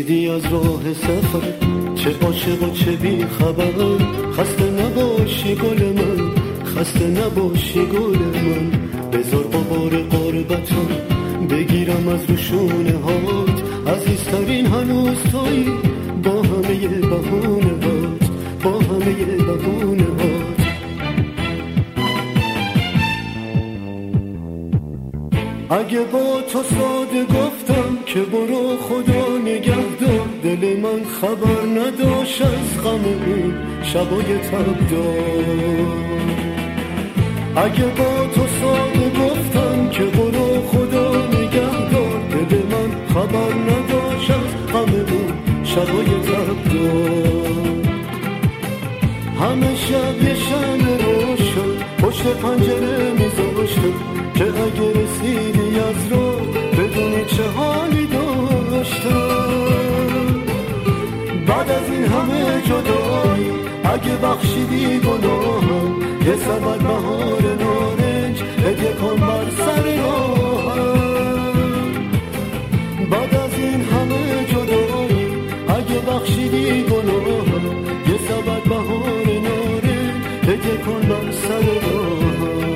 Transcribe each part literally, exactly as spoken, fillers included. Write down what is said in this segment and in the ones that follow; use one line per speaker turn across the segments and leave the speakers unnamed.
رسیدی از راه سفر، چه عاشق و چه بی خبر. خسته نباشی گل من، خسته نباشی گل من. بذار با بار غربتم بگیرم از روشونه هات. عزیزترین هنوز تویی با همه بهونه هات، با همه بهونه هات. اگه با تو ساده گفتم که برو خدا نگهدار، دل من خبر نداشت از غم اون شبای تبدار. اگه با تو ساده گفتم که برو خدا نگهدار، دل من خبر نداشت از غم اون شبای تبدار. همه شب یه شمع روشن پشت پنجره میذاشتم که اگه رسیدی از رو بدونی چه حالی داشتم. بعد از این همه جدایی اگه بخشیدی گناهم، یه سبد بهار نارنج هدیه کن بر سر راهم. بعد از این همه جدایی اگه بخشیدی گناهم، یه سبد بهار نارنج هدیه کن بر سر راهم.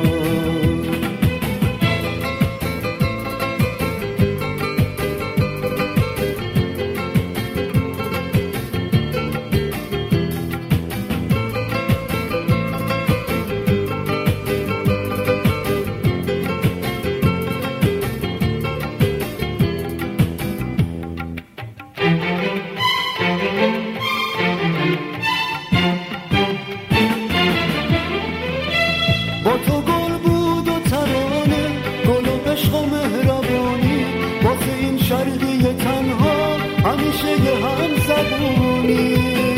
با تو گل بود و ترانه، گل و عشق و مهربانی، واسه این شرقی تنها همیشه یه هم زبونی.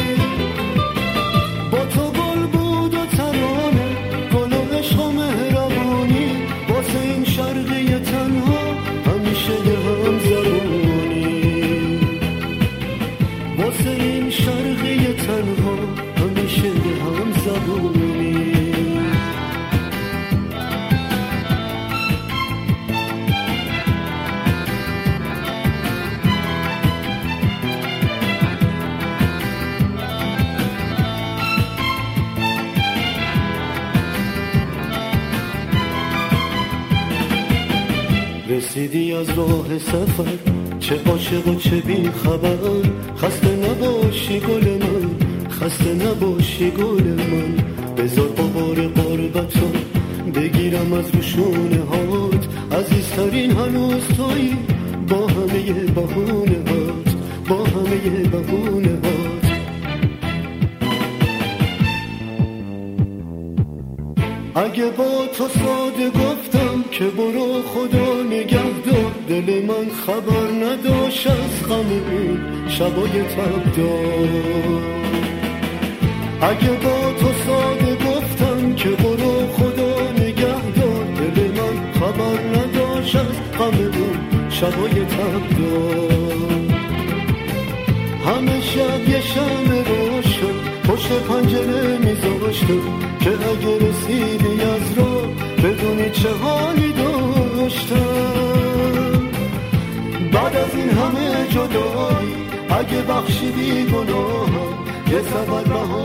با تو گل بود و ترانه، گل و عشق و مهربانی، واسه این شرقی تنها همیشه یه هم زبونی. واسه این شرقی تنها همیشه یه هم زبونی. رسیدی از راه سفر، چه عاشق و چه بی خبر. خسته نباشی گل من، خسته نباشی گل من. بذار با بار غربتم بگیرم از روشونه هات. عزیزترین هنوز تویی با همه بهونه هات، با همه بهونه هات. اگه با تو ساده گفتم که برو خدا نگهدار، دل من خبر نداشت از غم اون شبای تبدار. اگه با تو ساده گفتم که برو خدا نگهدار، دل من خبر نداشت از غم اون شبای تبدار. همه شب یه شمع روشن پشت پنجره میذاشتم که اگه رسیدی از رو بدونی چه حالی داشتم. بعد از این همه جدایی اگه بخشیدی گناهم، یه سبد بهار